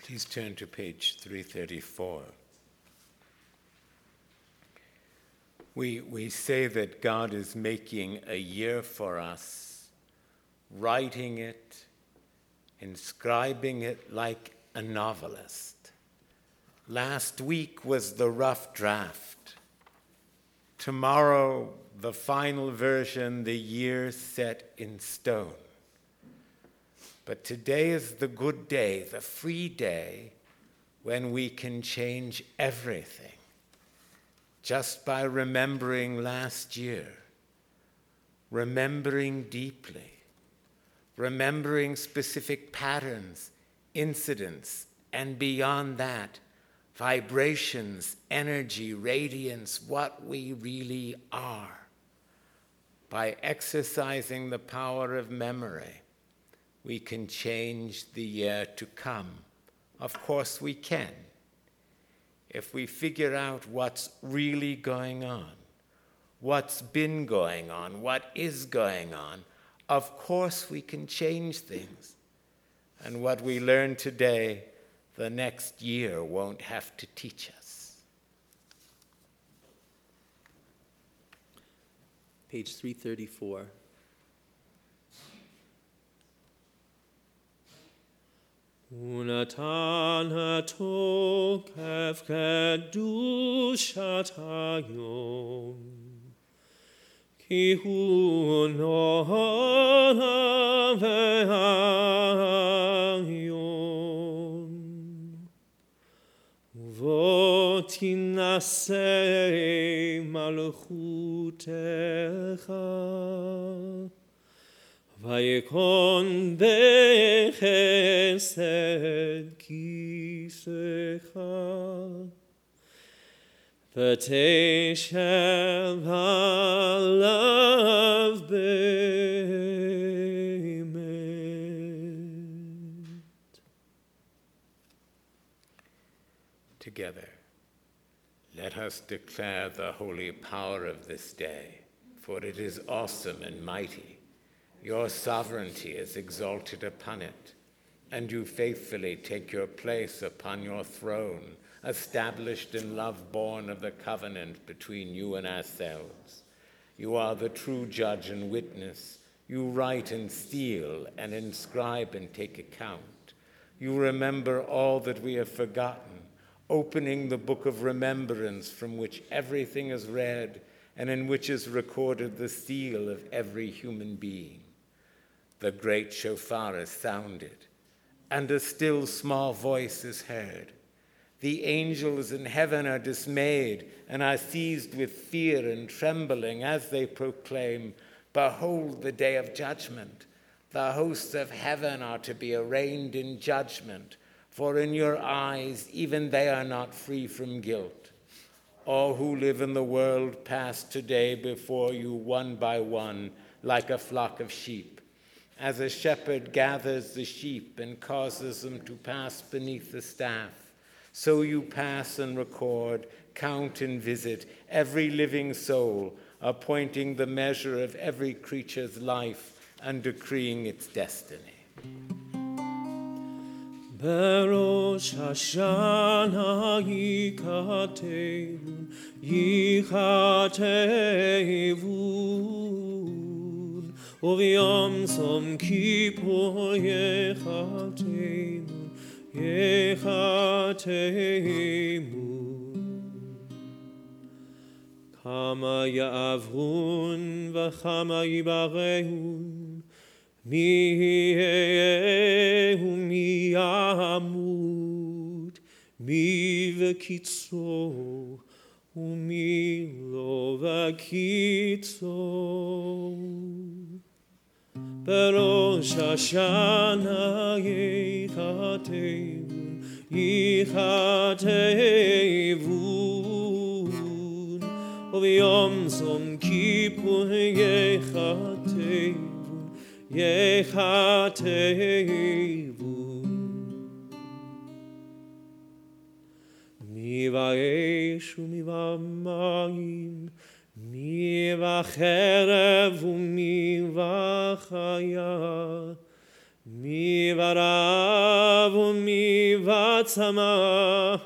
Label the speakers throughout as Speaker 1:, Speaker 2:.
Speaker 1: Please turn to page 334. We say that God is making a year for us, writing it, inscribing it like a novelist. Last week was the rough draft. Tomorrow, the final version, the year set in stone. But today is the good day, the free day, when we can change everything just by remembering last year, remembering deeply, remembering specific patterns, incidents, and beyond that, vibrations, energy, radiance, what we really are. By exercising the power of memory, we can change the year to come. Of course we can. If we figure out what's really going on, what's been going on, what is going on, of course we can change things. And what we learn today, the next year won't have to teach us.
Speaker 2: Page 334. Unatan hatokef kedushat hayom ki hu nohana ve'ayom uvotinasei malchutecha Vayekon bechesed kisecha V'teshev halav be'emet.
Speaker 1: Together, let us declare the holy power of this day, for it is awesome and mighty. Your sovereignty is exalted upon it, and you faithfully take your place upon your throne, established in love born of the covenant between you and ourselves. You are the true judge and witness. You write and seal and inscribe and take account. You remember all that we have forgotten, opening the book of remembrance from which everything is read and in which is recorded the seal of every human being. The great shofar is sounded, and a still small voice is heard. The angels in heaven are dismayed and are seized with fear and trembling as they proclaim, "Behold the day of judgment. The hosts of heaven are to be arraigned in judgment, for in your eyes even they are not free from guilt. All who live in the world pass today before you one by one like a flock of sheep. As a shepherd gathers the sheep and causes them to pass beneath the staff, so you pass and record, count and visit every living soul, appointing the measure of every creature's life and decreeing its destiny."
Speaker 2: Berosh Hashanah yichatevun Uviyom som kippur yechateimun Kama ya'avrun v'chama yibarehun Mi yehu mi yamut Mi v'kitzo Umi lo v'kitzo Berosh Hashanah yichatevun Uviyom som kippur yechatevun Mi va'esh u'mi va'mayim Mi va'cherev u'mi va'chaya מבערב ומבצמא,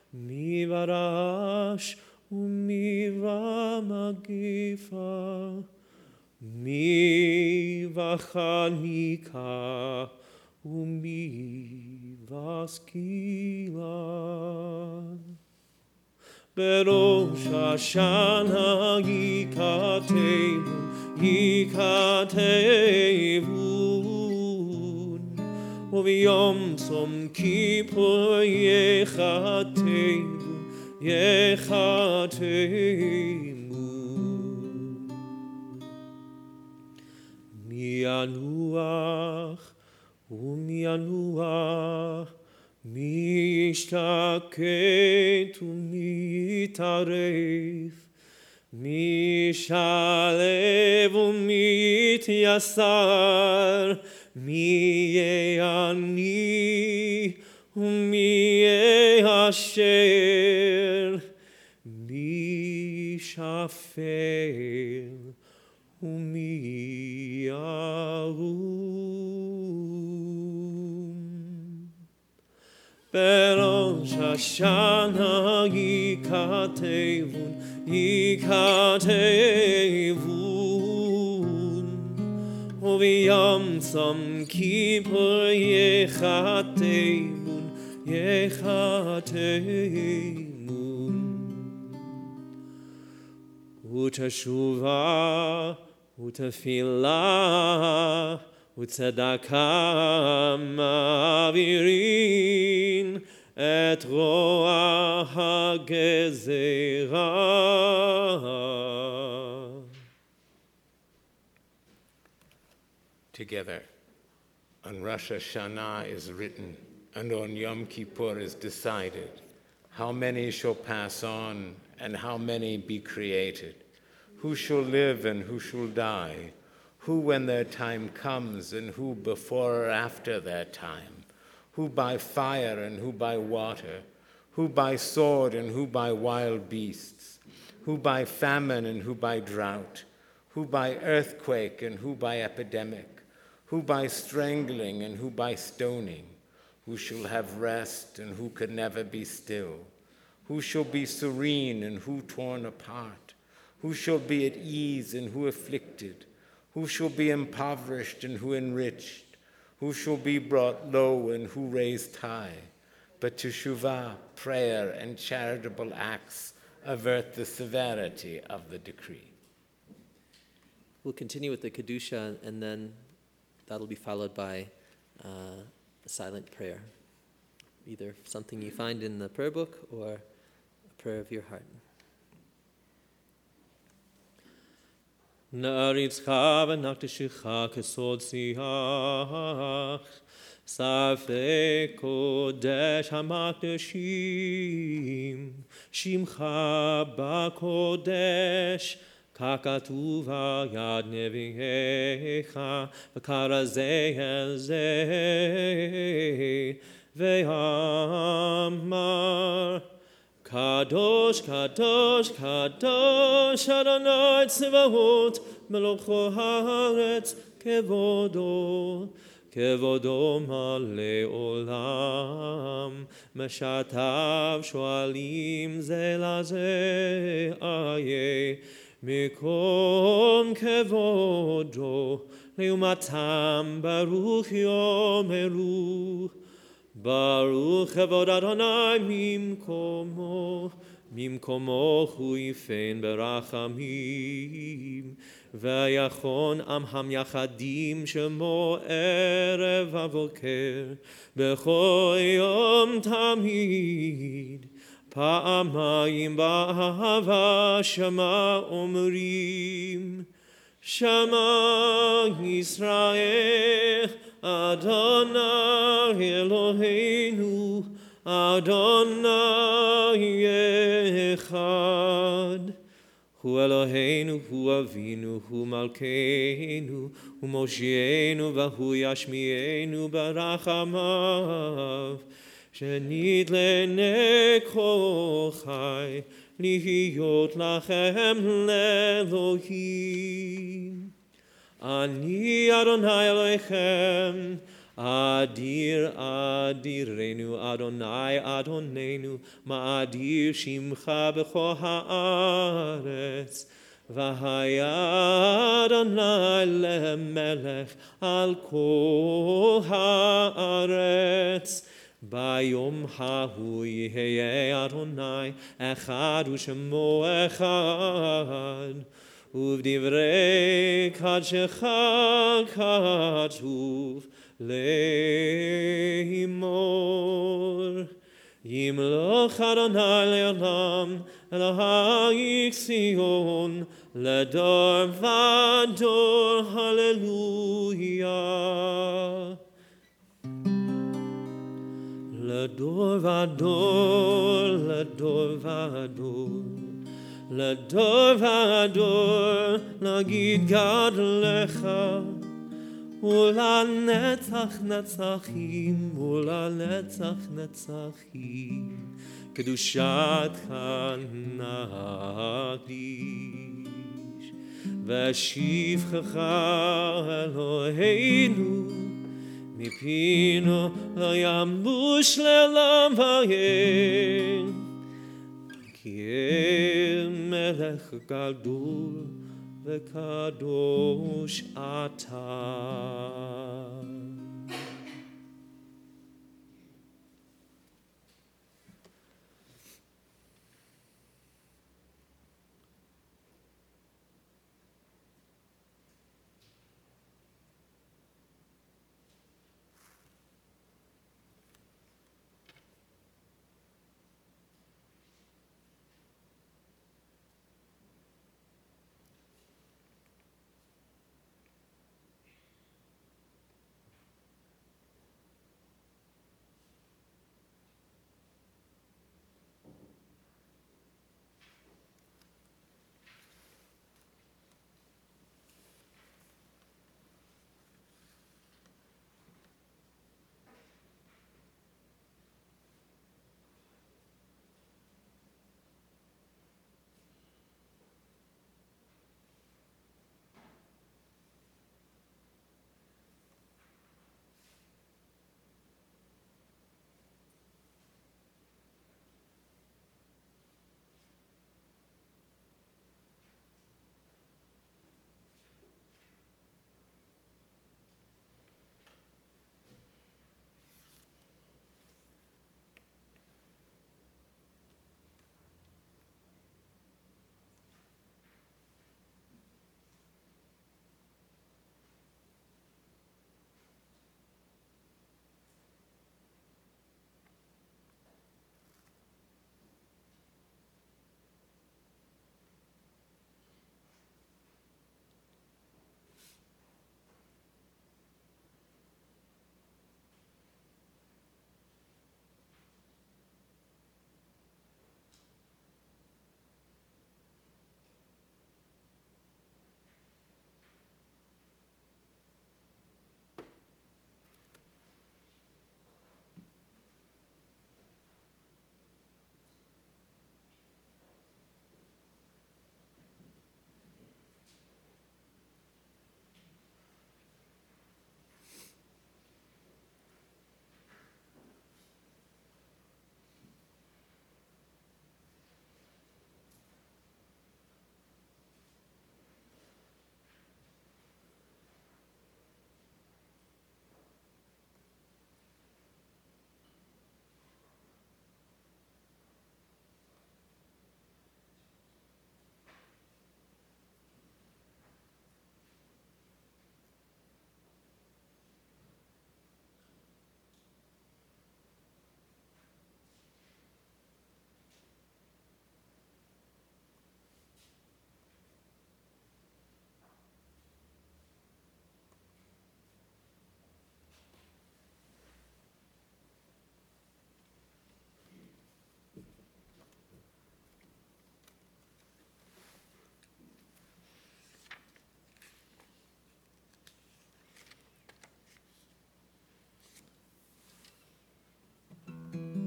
Speaker 2: מבראש ומבמגפה, מבחניקה ומבסקילה. בראש השנה יכתבון, וביום צום כיפור יכתבון. מי ינוח ומי ינוח, מי ישתקט ומי יטרף, מי ישלב ומי יתייסר, מי יהיה עני ומי יאשר, מי ישפל ומי ירום. בראש השנה יכתבון, וביום צום כיפור יכתבון. ותשובה ותפילה וצדקה מעבירין את רוע הגזרה.
Speaker 1: Together, on Rosh Hashanah is written, and on Yom Kippur is decided, how many shall pass on, and how many be created, who shall live and who shall die, who when their time comes, and who before or after their time, who by fire and who by water, who by sword and who by wild beasts, who by famine and who by drought, who by earthquake and who by epidemic, who by strangling and who by stoning, who shall have rest and who could never be still, who shall be serene and who torn apart, who shall be at ease and who afflicted, who shall be impoverished and who enriched, who shall be brought low and who raised high. But teshuvah, prayer, and charitable acts avert the severity of the decree.
Speaker 3: We'll continue with the Kedusha, and then that'll be followed by a silent prayer, either something you find in the prayer book or a prayer of your heart.
Speaker 2: נריצך ונקדשך כסוד שיח, שרפי קודש המקדשים, שמך בקודש, ככתוב על יד נביאיך, וכרזה אל זה, ואמר, קדוש, קדוש, קדוש, אדוני צבאות, מלך הארץ, כבודו, כבודו מלא עולם, משרתיו שואלים זה לזה, איה, מקום כבודו, לעומתם ברוך יאמרו, ברוך כבוד אדוני ממקומו, ממקומו הוא יפן ברחמים, ויחון עמם יחדים שמו ערב ובוקר, בכל יום תמיד, פעמיים באהבה שמע אומרים, שמע ישראל, Adonai Eloheinu, Adonai Echad. Hu Eloheinu, Hu Avinu, Hu Malkeinu, Hu Moshienu, Vahu Yashmienu barachamav, Shenid lenei kol chai, lihiyot lachem leElohim. Ani Adonai Elohechem, Adir Adirenu Adonai Adonenu Ma'adir Shimcha B'chol ha'aretz V'haya Adonai lemelech al kol ha'aretz Bayom hahu yehei Adonai echad u'shemo echad Uvdivrei kadshecha katuv Leimor Yimloch Adonai le'olam Elohai Sion Ledor vador Hallelujah Ledor vador Ledor vador Ledor vador Nagid gad lecha Ulanetzach netzachim, ulanetzach netzachim, kedushatcha naqdish, v'shivcha Eloheinu, mipino lo yamush le'olam vayem, ki melech gadol, V'kadosh atah.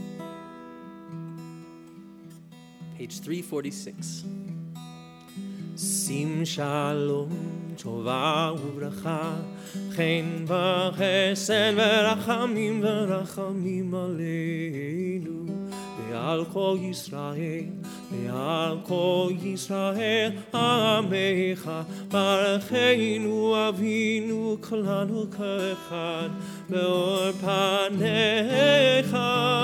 Speaker 3: Page 346.
Speaker 2: שים שלום, טובה וברכה, חן וחסד ורחמים ורחמים עלינו ועל כל ישראל, ועל כל ישראל עמך, ברכנו אבינו כולנו כאחד באור פניך,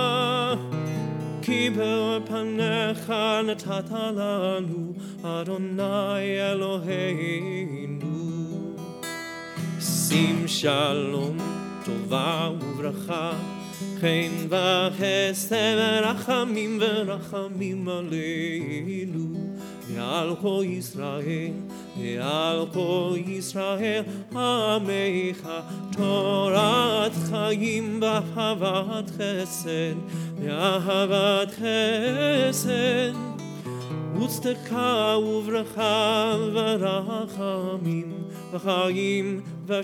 Speaker 2: כי באור פניך נתת לנו אדוני אלוהינו. שים שלום, טובה וברכה, חן וחסד ורחמים ורחמים עלינו ועל כל ישראל, ועל כל ישראל עמך, תורת חיים ואהבת חסד, ואהבת חסד וצדקה וברכה ורחמים וחיים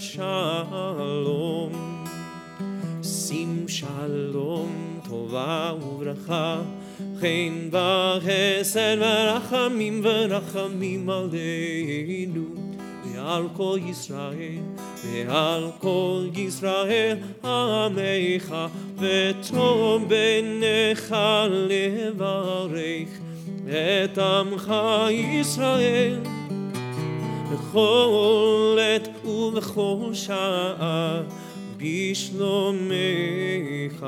Speaker 2: ושלום. שים שלום, טובה וברכה, חן וחסד ורחמים ורחמים עלינו ועל כל ישראל, ועל כל ישראל עמך, וטוב בעיניך לברך את עמך ישראל בכל עת ובכל שעה בשלומך.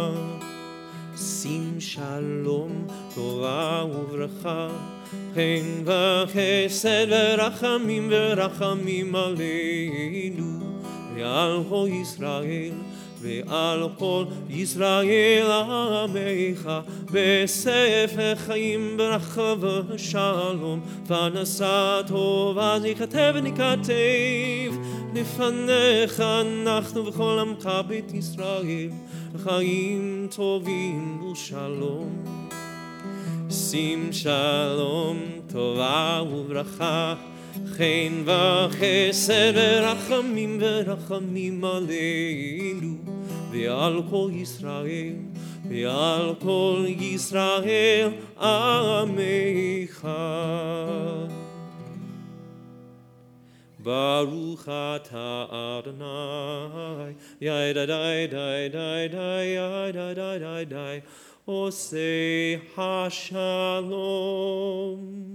Speaker 2: שים שלום, טובה וברכה, חן וחסד ורחמים ורחמים עלינו ועל כל ישראל, ועל כל ישראל עמך, בספר חיים ברכה ושלום, פרנסה טובה ייכתב וניכתב לפניך אנחנו וכל עמך בית ישראל, חיים טובים ושלום. שים שלום, טובה וברכה, חן וחסד ורחמים ורחמים עלינו ועל כל ישראל, ועל כל ישראל עמך. ברוך אתה אדוני, די די די די די די די די די די, עושה השלום.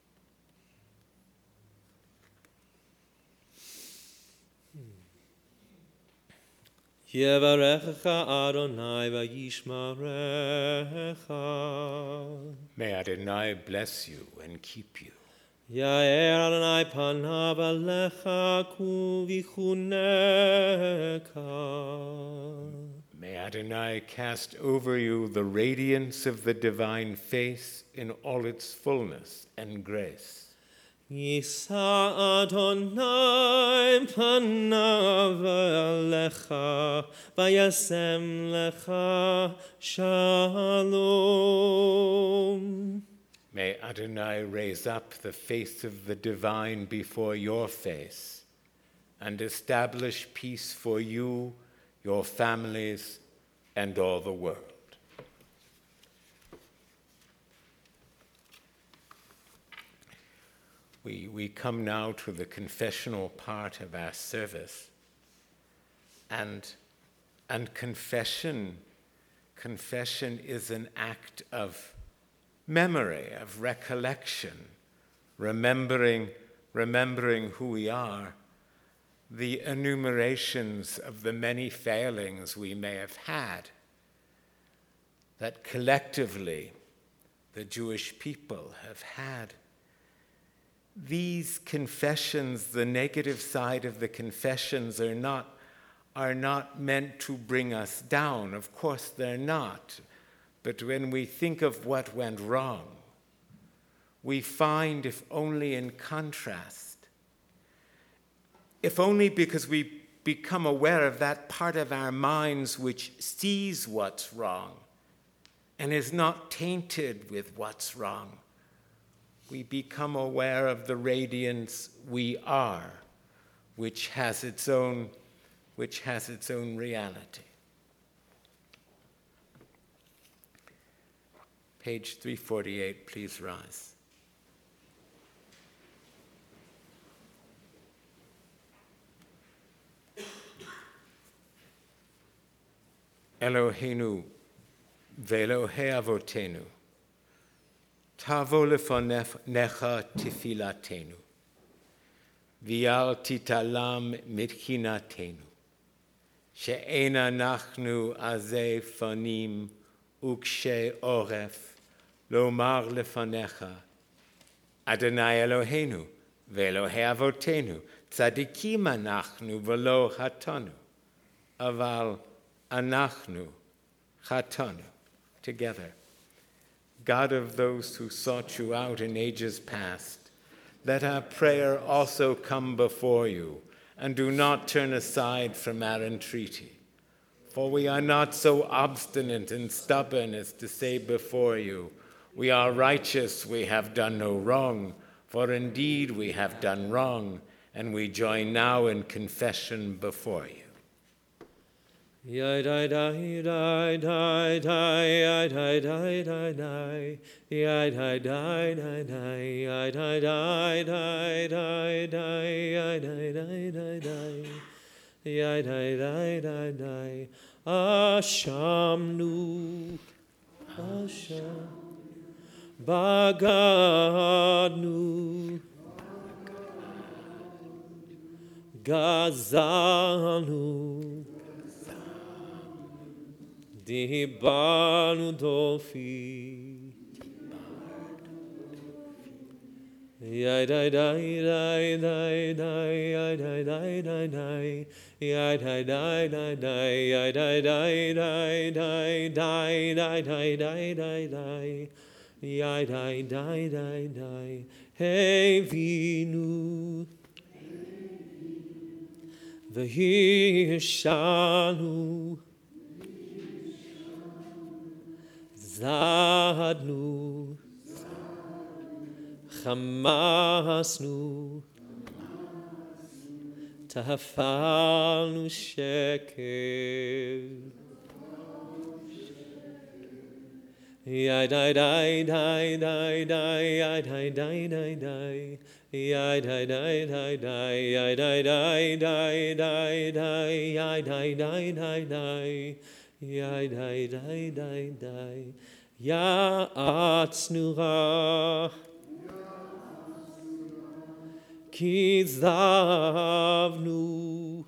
Speaker 2: יברכך אדוני וישמרך.
Speaker 1: May Adonai bless you and keep you.
Speaker 2: יאר אדוני פניו עליך ויחונך.
Speaker 1: May Adonai cast over you the radiance of the divine face in all its fullness and grace.
Speaker 2: יישא אדוני פניו עליך וישם לך שלום.
Speaker 1: May Adonai raise up the face of the divine before your face and establish peace for you, your families, and all the world. We come now to the confessional part of our service, and confession is an act of memory, of recollection, remembering who we are, the enumerations of the many failings we may have had, that collectively the Jewish people have had. These confessions, the negative side of the confessions, are not meant to bring us down. Of course they're not. But when we think of what went wrong, we find, if only in contrast, if only because we become aware of that part of our minds which sees what's wrong and is not tainted with what's wrong, we become aware of the radiance we are, which has its own reality. Page 348, please rise. Eloheinu ve'Elohei avotenu, tavo lefonecha tefilatenu, v'al titalam mitchinatenu, she'en anachnu azei fanim ukshe oref, lomar lefanecha, Adonai Eloheinu ve'Elohei avotenu, tzadikim anachnu v'lo chatanu, aval anachnu chatanu, together. God of those who sought you out in ages past, let our prayer also come before you, and do not turn aside from our entreaty. For we are not so obstinate and stubborn as to say before you, we are righteous, we have done no wrong, for indeed we have done wrong, and we join now in confession before you.
Speaker 2: Yai dai dai dai dai dai yai dai dai dai dai yai dai dai dai dai yai dai dai dai dai dai yai dai dai dai dai yai dai dai dai dai Ashamnu Asham Bagadnu Gazanu Dibanu Dolfi Yai dai dai dai dai dai yai dai dai dai dai yai dai dai dai dai yai dai dai dai dai dai dai dai dai dai dai yai dai dai dai dai Hey vinu V'hishanu Zadnu Chamasnu Tahafalnu Sheker Yai dai dai dai dai dai yai dai dai dai dai yai dai dai dai dai yai dai dai dai dai dai yai dai dai dai dai yai dai dai dai dai Ya atznuha Ki zavnu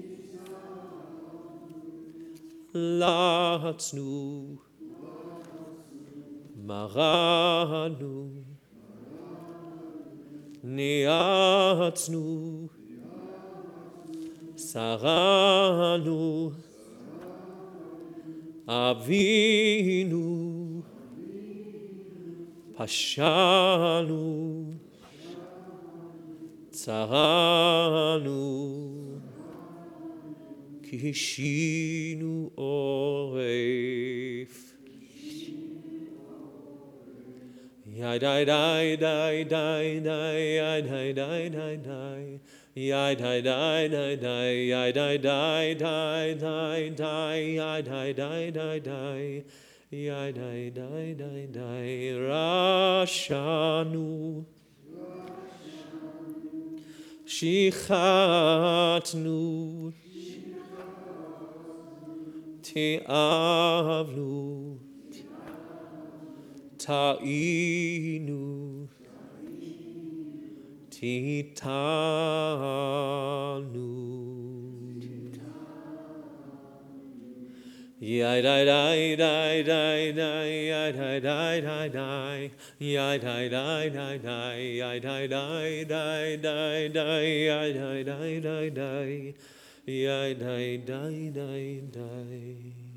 Speaker 2: Latznu Maranu Niatznu Saranu Avinu Pashanu Tsaranu Kishinu Oref Yai dai dai dai dai dai yai dai dai dai dai yai dai dai dai dai yai dai dai dai dai dai yai dai dai dai dai yai dai dai dai dai Rashanu Shichatnu Ti'avnu Ta'inu Titanu Yai dai dai dai dai dai yai dai dai dai dai yai dai dai dai dai yai dai dai dai dai dai yai dai dai dai dai yai dai dai dai dai